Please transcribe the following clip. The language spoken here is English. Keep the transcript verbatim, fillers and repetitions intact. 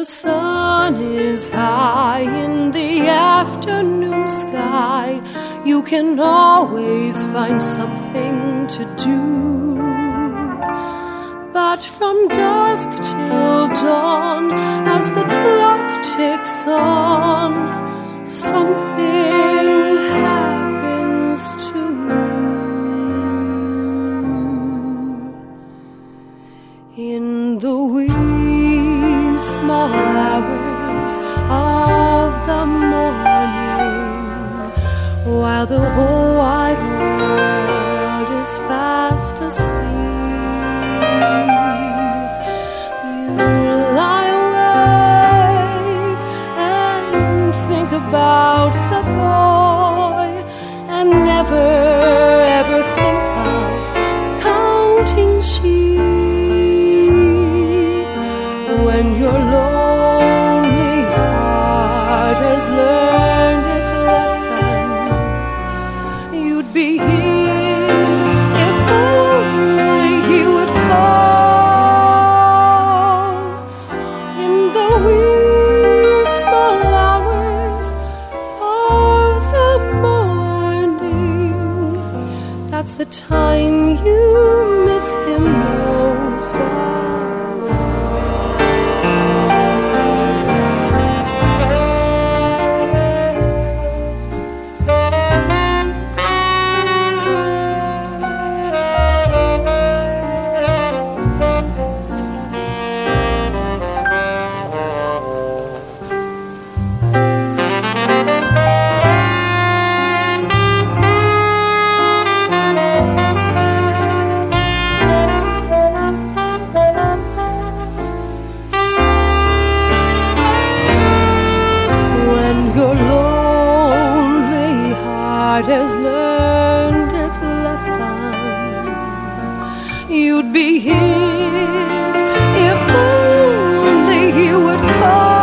sun is high in the afternoon sky, you can always find something to do. But from dusk till dawn, as the clock ticks on, something happens too. In the wee small hours of the morning, while the whole wide world is fast asleep, you lie awake and think about the boy, and never ever think of counting sheep. When your lonely heart has learned its lesson, you'd be his if only he would call. In the wee small hours of the morning, that's the time you miss him most of. Your lonely heart has learned its lesson, you'd be his if only he would call.